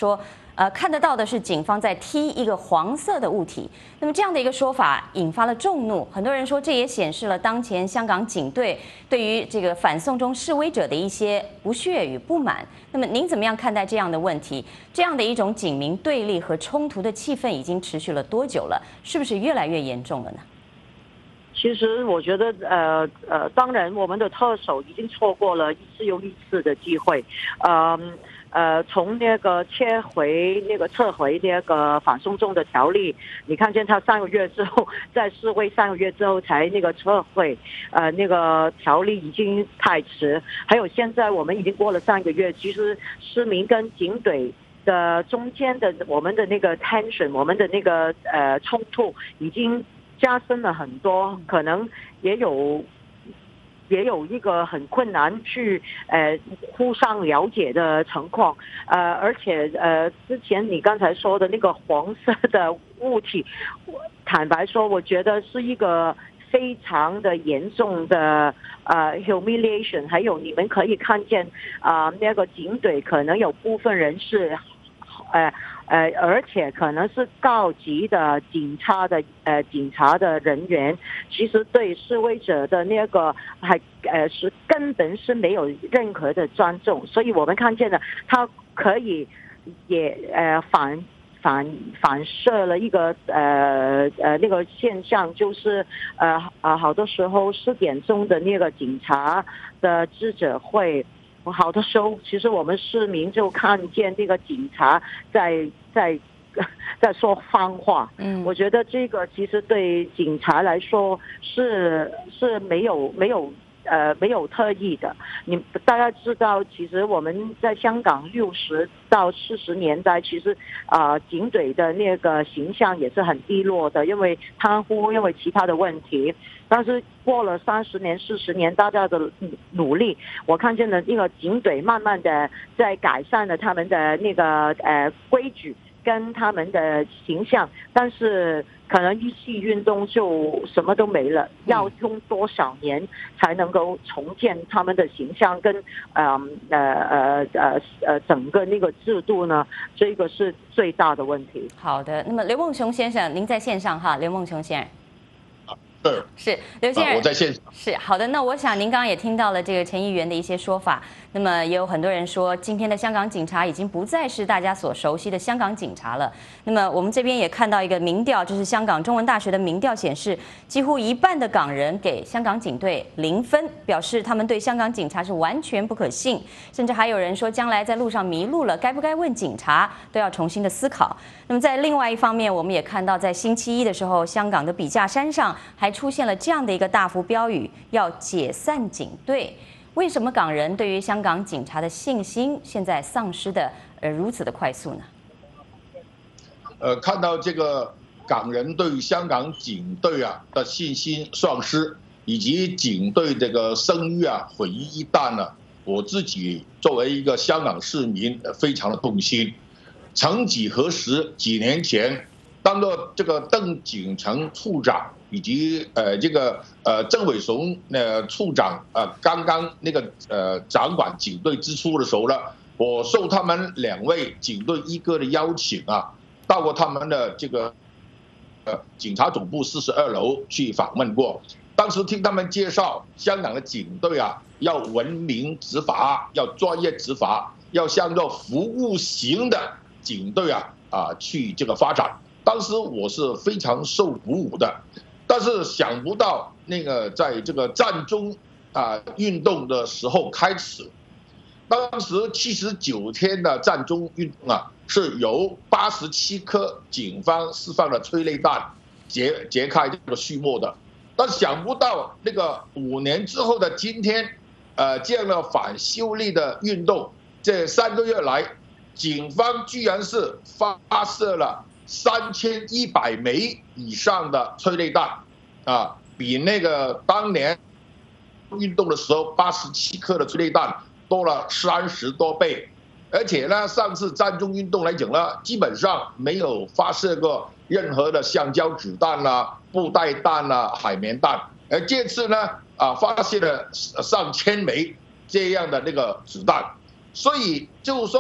Speaker 4: 呃，看得到的是警方在踢一个黄色的物体。那么这样的一个说法引发了众怒，很多人说这也显示了当前香港警队对于这个反送中示威者的一些不屑与不满。那么您怎么样看待这样的问题？这样的一种警民对立和冲突的气氛已经持续了多久了？是不是越来越严重了呢？
Speaker 10: 其实我觉得，呃呃，当然我们的特首已经错过了一次又一次的机会，呃呃，从那个撤回那个撤回那个反送中的条例，你看见他三个月之后，在示威三个月之后才那个撤回，呃，那个条例已经太迟。还有现在我们已经过了三个月，其实市民跟警队的中间的我们的那个 tension， 我们的那个呃冲突已经加深了很多，可能也有也有一个很困难去呃互相了解的情况，呃，而且呃之前你刚才说的那个黄色的物体，坦白说，我觉得是一个非常的严重的呃 humiliation， 还有你们可以看见啊、呃、那个警队可能有部分人是呃。呃，而且可能是高级的警察的呃警察的人员，其实对示威者的那个还呃是根本是没有任何的尊重，所以我们看见了他可以也呃反反反射了一个呃呃那个现象，就是呃啊好多时候四点钟的那个警察的记者会。好的时候，其实我们市民就看见这个警察在在在说谎话。嗯，我觉得这个其实对警察来说是是没有没有呃没有特意的。你大家知道，其实我们在香港六十到四十年代，其实啊、呃、警队的那个形象也是很低落的，因为贪污，因为其他的问题。但是过了三十年、四十年，大家的努力，我看见了那个警队慢慢的在改善了他们的那个呃规矩跟他们的形象，但是可能一系运动就什么都没了，要用多少年才能够重建他们的形象跟呃呃呃呃呃整个那个制度呢？这个是最大的问题。
Speaker 4: 好的，那么刘梦熊先生，您在线上哈，刘梦熊先生。
Speaker 11: 是
Speaker 4: 是刘先生、
Speaker 11: 啊，我在线上。
Speaker 4: 是好的，那我想您刚刚也听到了这个陈议员的一些说法。那么也有很多人说，今天的香港警察已经不再是大家所熟悉的香港警察了。那么我们这边也看到一个民调，就是香港中文大学的民调显示，几乎一半的港人给香港警队零分，表示他们对香港警察是完全不可信，甚至还有人说，将来在路上迷路了，该不该问警察，都要重新的思考。那么在另外一方面，我们也看到，在星期一的时候，香港的笔架山上还出现了这样的一个大幅标语，要解散警队。为什么港人对于香港警察的信心现在丧失的呃如此的快速呢？
Speaker 11: 呃，看到这个港人对于香港警队啊的信心丧失，以及警队这个声誉啊毁于一旦呢，我自己作为一个香港市民，非常的痛心。曾几何时，几年前，当个这个邓景成处长以及呃这个呃郑伟雄呃处长呃刚刚那个呃掌管警队之初的时候呢，我受他们两位警队一哥的邀请啊，到过他们的这个呃警察总部四十二楼去访问过。当时听他们介绍，香港的警队啊要文明执法，要专业执法，要向着服务型的警队啊啊去这个发展。当时我是非常受鼓舞的。但是想不到，那个在这个战中啊运动的时候开始，当时七十九天的战中运动啊，是由八十七颗警方释放的催泪弹揭揭开这个序幕的。但想不到，那个五年之后的今天，呃，这样的反修例的运动，这三个月来，警方居然是发射了三千一百枚以上的催泪弹，啊，比那个当年运动的时候八十七颗的催泪弹多了三十多倍。而且呢，上次战中运动来讲呢，基本上没有发射过任何的橡胶子弹啦、布袋弹啦、海绵弹，而这次呢，啊，发现了上千枚这样的那个子弹，所以就是说，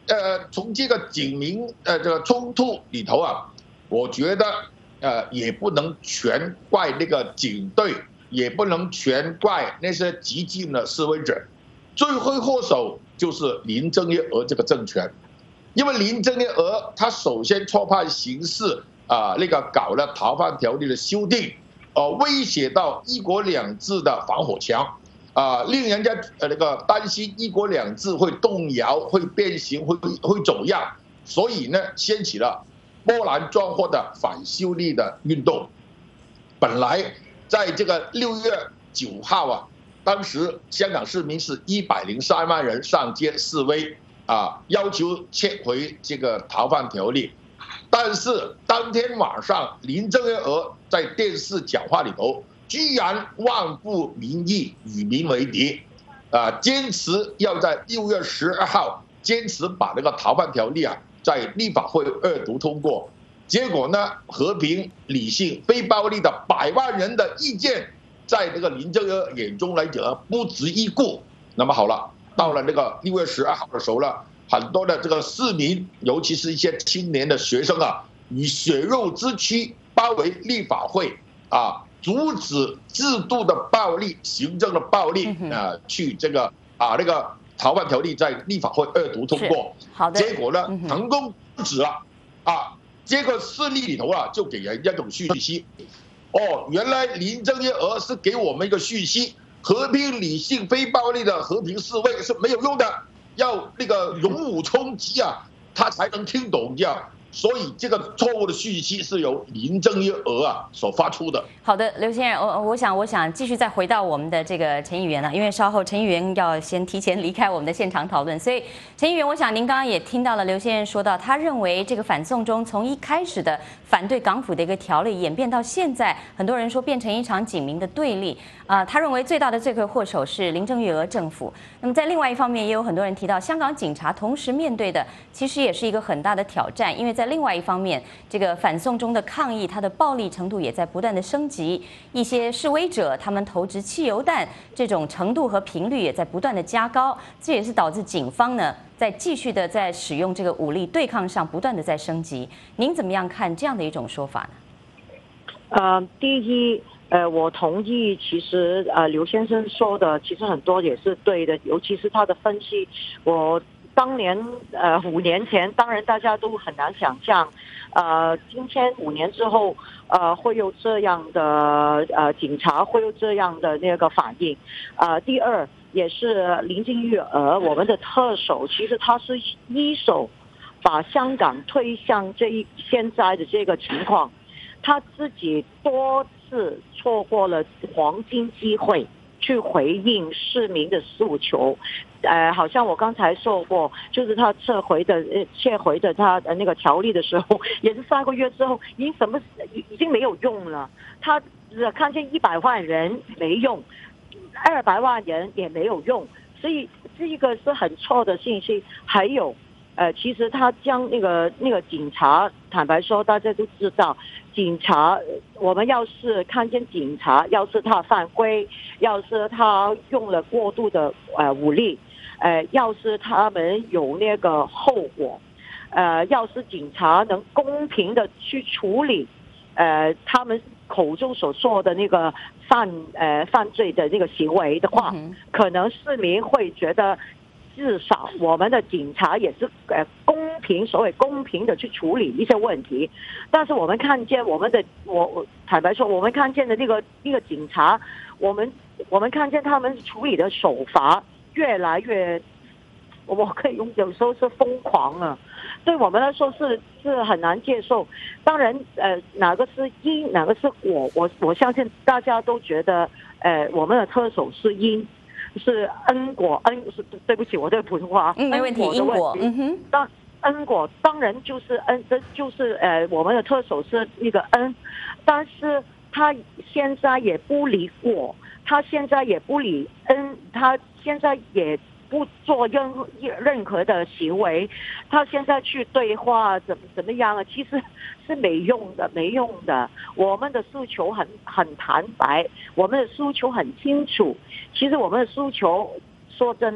Speaker 11: 呃，从这个警民呃这个冲突里头啊，我觉得呃也不能全怪那个警队，也不能全怪那些激进的示威者，罪魁祸首就是林郑月娥这个政权，因为林郑月娥她首先错判形势啊、呃，那个搞了逃犯条例的修订，呃，威胁到一国两制的防火墙。啊、呃，令人家呃那个担心一国两制会动摇、会变形、会会走样，所以呢，掀起了波澜壮阔的反修例的运动。本来在这个六月九号啊，当时香港市民是一百零三万人上街示威啊，要求撤回这个逃犯条例。但是当天晚上，林郑月娥在电视讲话里头，居然忘不民意，与民为敌，啊，坚持要在六月十二号坚持把这个逃犯条例啊在立法会二读通过。结果呢，和平、理性、非暴力的百万人的意见，在这个林郑月娥眼中来讲不值一顾。那么好了，到了那个六月十二号的时候呢，很多的这个市民，尤其是一些青年的学生啊，以血肉之躯包围立法会啊。阻止制度的暴力、行政的暴力啊、呃，去这个啊那个逃犯条例在立法会二读通过，
Speaker 4: 好的，
Speaker 11: 结果呢成功阻止了啊，结果势力里头啊就给人一种讯息，哦，原来林郑月娥是给我们一个讯息，和平、理性、非暴力的和平示威是没有用的，要那个勇武冲击啊，他才能听懂这样。所以这个错误的讯息是由林郑月娥啊所发出的。
Speaker 4: 好的，刘先生，我我想我想继续再回到我们的这个陈议员了，因为稍后陈议员要先提前离开我们的现场讨论，所以陈议员，我想您刚刚也听到了刘先生说到，他认为这个反送中从一开始的反对港府的一个条例，演变到现在，很多人说变成一场警民的对立啊、呃，他认为最大的罪魁祸首是林郑月娥政府。那么在另外一方面，也有很多人提到，香港警察同时面对的其实也是一个很大的挑战，因为在另外一方面，这个反送中的抗议，它的暴力程度也在不断的升级，一些示威者他们投掷汽油弹这种程度和频率也在不断的加高，这也是导致警方呢在继续的在使用这个武力对抗上不断的在升级。您怎么样看这样的一种说法呢？
Speaker 10: 呃，第一，呃，我同意，其实呃刘先生说的其实很多也是对的，尤其是他的分析，我。当年呃五年前，当然大家都很难想象，呃，今天五年之后，呃，会有这样的呃警察会有这样的那个反应。呃，第二也是林郑月娥我们的特首，其实他是一手把香港推向这一现在的这个情况，他自己多次错过了黄金机会去回应市民的诉求。呃，好像我刚才说过，就是他撤回的呃撤回的他的那个条例的时候，也是三个月之后，已经什么已经没有用了。他看见一百万人没用，二百万人也没有用，所以这个是很错的信息。还有，呃，其实他将那个那个警察，坦白说，大家都知道，警察，我们要是看见警察，要是他犯规，要是他用了过度的呃武力。呃，要是他们有那个后果，呃，要是警察能公平的去处理，呃，他们口中所说的那个犯呃犯罪的那个行为的话，嗯、可能市民会觉得，至少我们的警察也是呃公平，所谓公平的去处理一些问题。但是我们看见我们的我我坦白说，我们看见的那个那个警察，我们我们看见他们处理的手法。越来越，我可以用有时候是疯狂了，对我们来说是是很难接受。当然，呃，哪个是因，哪个是果，我我相信大家都觉得，呃，我们的特首是因，是因果，因是对不起，我这个普通话，
Speaker 4: 嗯，没问题，因果，嗯哼，
Speaker 10: 当因果当然就是因，这就是呃，我们的特首是那个因，但是他现在也不理果。他现在也不理恩，他现在也不做任何任何的行为，他现在去对话怎么怎么样啊？其实是没用的，没用的。我们的诉求很很坦白，我们的诉求很清楚。其实我们的诉求，说真的，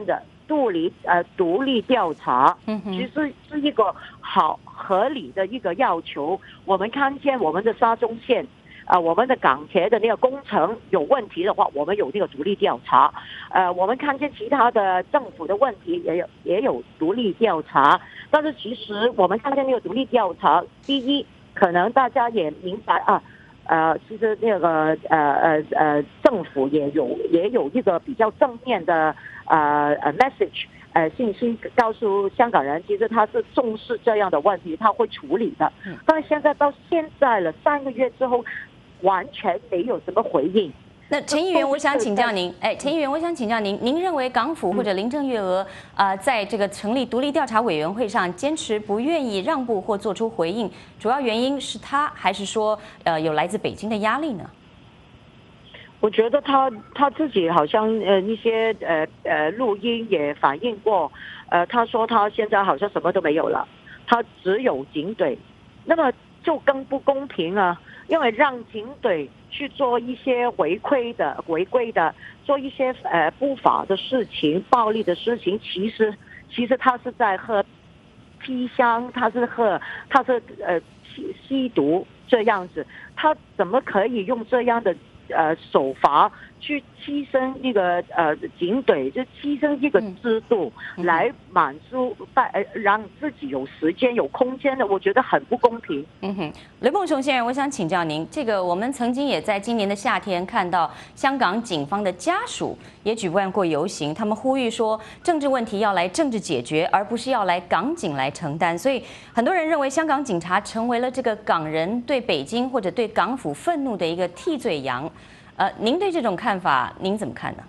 Speaker 10: 独立呃独立调查，
Speaker 4: 嗯哼，
Speaker 10: 其实是一个好合理的一个要求。我们看见我们的沙中线。呃，我们的港铁的那个工程有问题的话，我们有这个独立调查。呃，我们看见其他的政府的问题也有也有独立调查。但是其实我们看见那个独立调查，第一，可能大家也明白啊，呃，其实那个呃呃呃政府也有也有一个比较正面的呃呃 message。呃，信息告诉香港人，其实他是重视这样的问题，他会处理的。但是现在到现在了，三个月之后，完全没有什么回应。
Speaker 4: 那陈议员，我想请教您，哎，陈议员，我想请教您，您认为港府或者林郑月娥啊、呃，在这个成立独立调查委员会上坚持不愿意让步或做出回应，主要原因是他，还是说呃有来自北京的压力呢？
Speaker 10: 我觉得他他自己好像呃一些呃呃录音也反映过，呃他说他现在好像什么都没有了，他只有警队，那么就更不公平啊，因为让警队去做一些违规的违规的，做一些呃不法的事情、暴力的事情，其实其实他是在喝砒霜，他是喝他是呃吸吸毒这样子，他怎么可以用这样的？呃，手法去牺牲一个呃警队，就牺牲一个制度来满足，呃让自己有时间有空间的，我觉得很不公平。
Speaker 4: 嗯哼，雷梦雄先生，我想请教您，这个我们曾经也在今年的夏天看到香港警方的家属也举办过游行，他们呼吁说政治问题要来政治解决，而不是要来港警来承担。所以很多人认为香港警察成为了这个港人对北京或者对港府愤怒的一个替罪羊。呃，您对这种看法，您怎么看呢？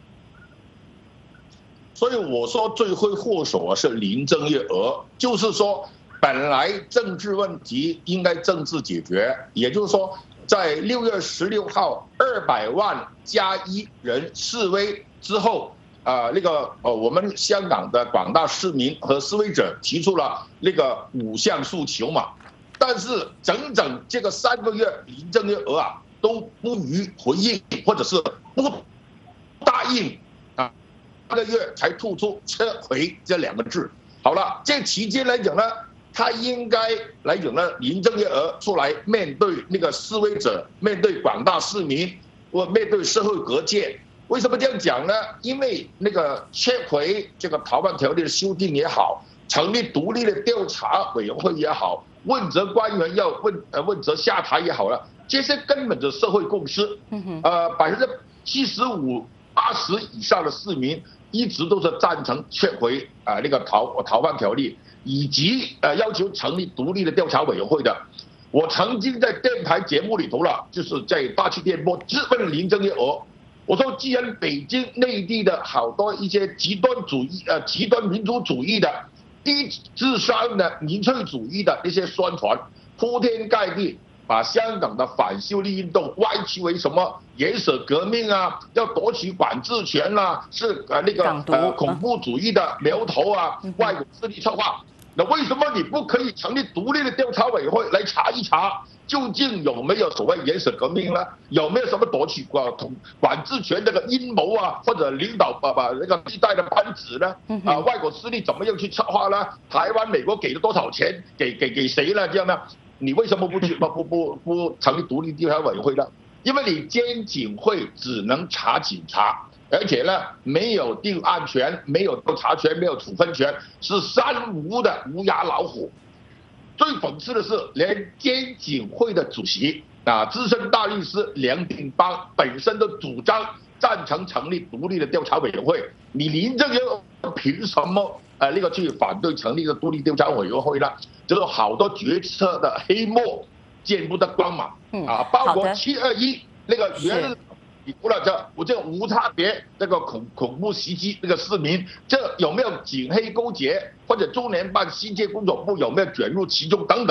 Speaker 11: 所以我说罪魁祸首啊是林郑月娥，就是说本来政治问题应该政治解决，也就是说在六月十六号二百万加一人示威之后，啊、呃，那个呃我们香港的广大市民和示威者提出了那个五项诉求嘛，但是整整这个三个月，林郑月娥啊。都不予回应，或者是不答应啊，三个月才吐出撤回这两个字。好了，这期间来讲呢，他应该来讲呢，林郑月娥出来面对那个示威者，面对广大市民，或面对社会各界。为什么这样讲呢？因为那个撤回这个逃犯条例的修订也好，成立独立的调查委员会也好，问责官员要问呃问责下台也好了。这些根本的社会共识，呃，百分之七十五、八十以上的市民一直都是赞成撤回啊、呃、那个逃逃犯条例，以及呃要求成立独立的调查委员会的。我曾经在电台节目里头了，就是在大气电波质问林郑月娥，我说既然北京内地的好多一些极端主义、呃极端民族主义的、低智商的民粹主义的那些宣传铺天盖地。把香港的反修例运动歪曲为什么颜色革命啊，要夺取管制权啊，是呃那个呃恐怖主义的苗头啊，外国势力策划。那为什么你不可以成立独立的调查委员会来查一查，究竟有没有所谓颜色革命呢？有没有什么夺取管管制权这个阴谋啊，或者领导把把那个地带的班子呢？啊，外国势力怎么样去策划呢？台湾、美国给了多少钱？给给给谁呢？这样呢？你为什么不去不不不不成立独立调查委员会呢？因为你监警会只能查警察，而且呢没有定案权，没有调查权，没有处分权，是三无的无牙老虎。最讽刺的是，连监警会的主席啊，资深大律师梁定邦本身都主张赞成成立独立的调查委员会，你林郑月娥凭什么呃那个去反对成立一个独立调查委员会呢？就是好多决策的黑幕见不得光嘛，啊，包括七二一那个原除了这我这无差别这个恐恐怖袭击那个市民，这有没有警黑勾结，或者中联办新界工作部有没有卷入其中等等啊？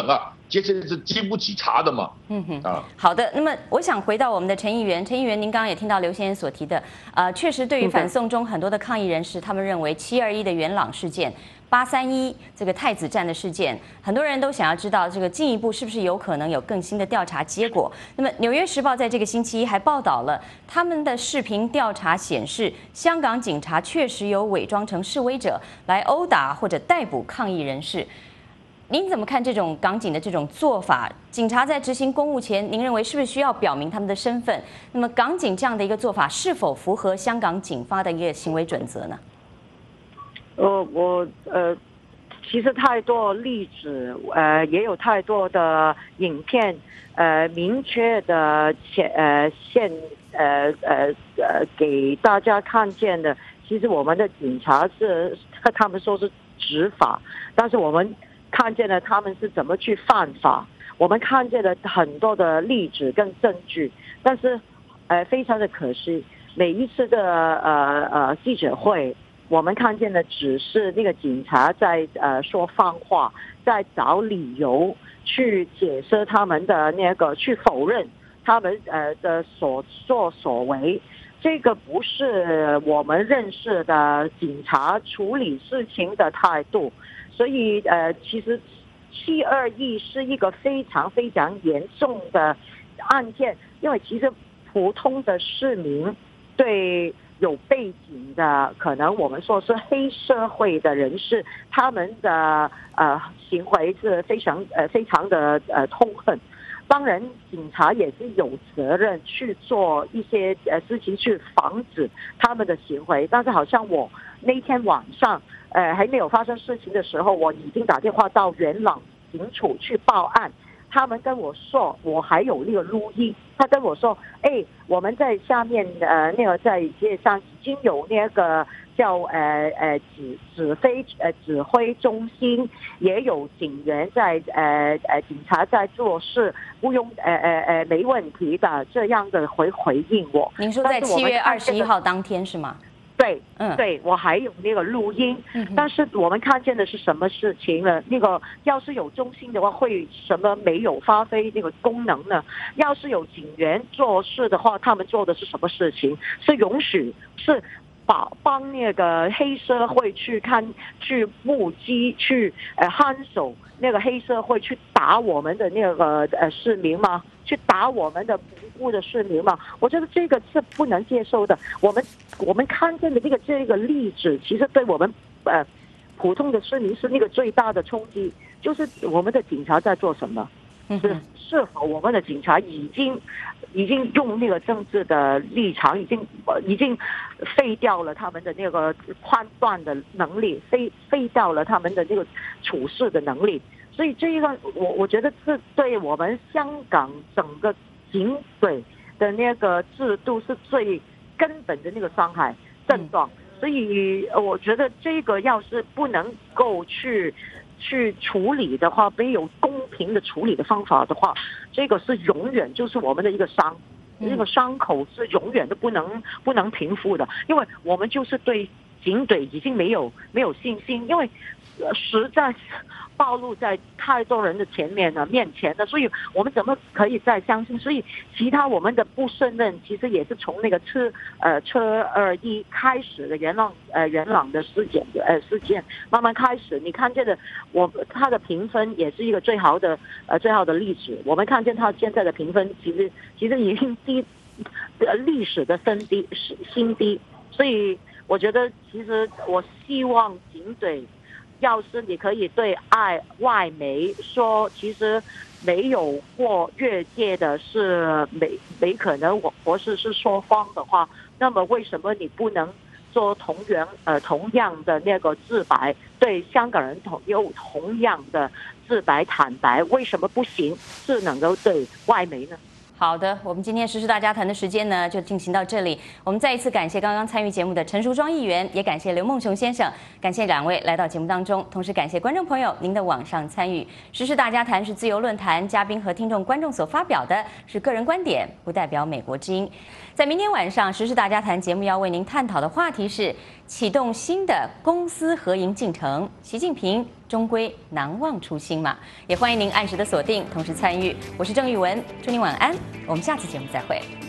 Speaker 11: 这些是经不起查的嘛。
Speaker 12: 嗯哼，
Speaker 11: 啊，
Speaker 12: 好的。那么我想回到我们的陈议员，陈议员，您刚刚也听到刘先生所提的，呃，确实对于反送中很多的抗议人士，他们认为七二一的元朗事件。八三一这个太子站的事件，很多人都想要知道这个进一步是不是有可能有更新的调查结果。那么《纽约时报》在这个星期一还报道了他们的视频调查显示，香港警察确实有伪装成示威者来殴打或者逮捕抗议人士。您怎么看这种港警的这种做法？警察在执行公务前，您认为是不是需要表明他们的身份？那么港警这样的一个做法是否符合香港警方的一个行为准则呢？
Speaker 10: 呃，我呃，其实太多例子，呃，也有太多的影片，呃，明确的现呃现呃呃呃给大家看见的。其实我们的警察是，他们说是执法，但是我们看见了他们是怎么去犯法。我们看见了很多的例子跟证据，但是呃，非常的可惜，每一次的呃呃记者会。我们看见的只是那个警察在呃说放话，在找理由去解释他们的那个，去否认他们呃的所作所为。这个不是我们认识的警察处理事情的态度。所以呃，其实七二一是一个非常非常严重的案件，因为其实普通的市民对有背景的，可能我们说是黑社会的人士，他们的呃行为是非常呃非常的呃痛恨。当然，警察也是有责任去做一些呃事情去防止他们的行为。但是好像我那天晚上呃还没有发生事情的时候，我已经打电话到元朗警署去报案。他们跟我说，我还有那个录音。他跟我说，哎，我们在下面呃那个在街上已经有那个叫呃呃指指挥呃指挥中心，也有警员在呃呃警察在做事，不用呃呃呃没问题的这样的回回应我。
Speaker 12: 您说在七月二十一号当天是吗？
Speaker 10: 对，
Speaker 12: 嗯，
Speaker 10: 对，我还有那个录音，
Speaker 12: 嗯，
Speaker 10: 但是我们看见的是什么事情呢？那个要是有中心的话，会什么没有发挥那个功能呢？要是有警员做事的话，他们做的是什么事情？是允许是把帮那个黑社会去看去目击去呃看守那个黑社会去打我们的那个呃市民吗？去打我们的无辜的市民吗？我觉得这个是不能接受的。我们我们看见的这个这个例子，其实对我们呃普通的市民是那个最大的冲击，就是我们的警察在做什么？是是否我们的警察已经已经用那个政治的立场，已经已经废掉了他们的那个判断的能力，废废掉了他们的那个处事的能力。所以这个我我觉得是对我们香港整个警队的那个制度是最根本的那个伤害症状。所以我觉得这个要是不能够去去处理的话，没有公平的处理的方法的话，这个是永远就是我们的一个伤，这个伤口是永远都不能不能平复的。因为我们就是对警队已经没有没有信心，因为实在暴露在太多人的前面了面前的，所以我们怎么可以再相信？所以其他我们的不胜任，其实也是从那个车呃车二一开始的元朗呃元朗的事件呃事件慢慢开始，你看见的我他的评分也是一个最好的呃最好的例子。我们看见他现在的评分其实其实已经低呃历史的新低新低，所以我觉得其实我希望警队。要是你可以对爱外媒说，其实没有过越界的是没没可能我博士是说谎的话，那么为什么你不能做同样呃同样的那个自白，对香港人同有同样的自白坦白，为什么不行？是能够对外媒呢？
Speaker 12: 好的，我们今天时事大家谈的时间呢，就进行到这里。我们再一次感谢刚刚参与节目的陈淑庄议员，也感谢刘梦熊先生，感谢两位来到节目当中，同时感谢观众朋友您的网上参与。时事大家谈是自由论坛，嘉宾和听众观众所发表的是个人观点，不代表美国之音。 在明天晚上，时事大家谈节目要为您探讨的话题是启动新的公私合营进程，习近平终归难忘初心嘛？也欢迎您按时的锁定，同时参与。我是郑玉文，祝您晚安，我们下次节目再会。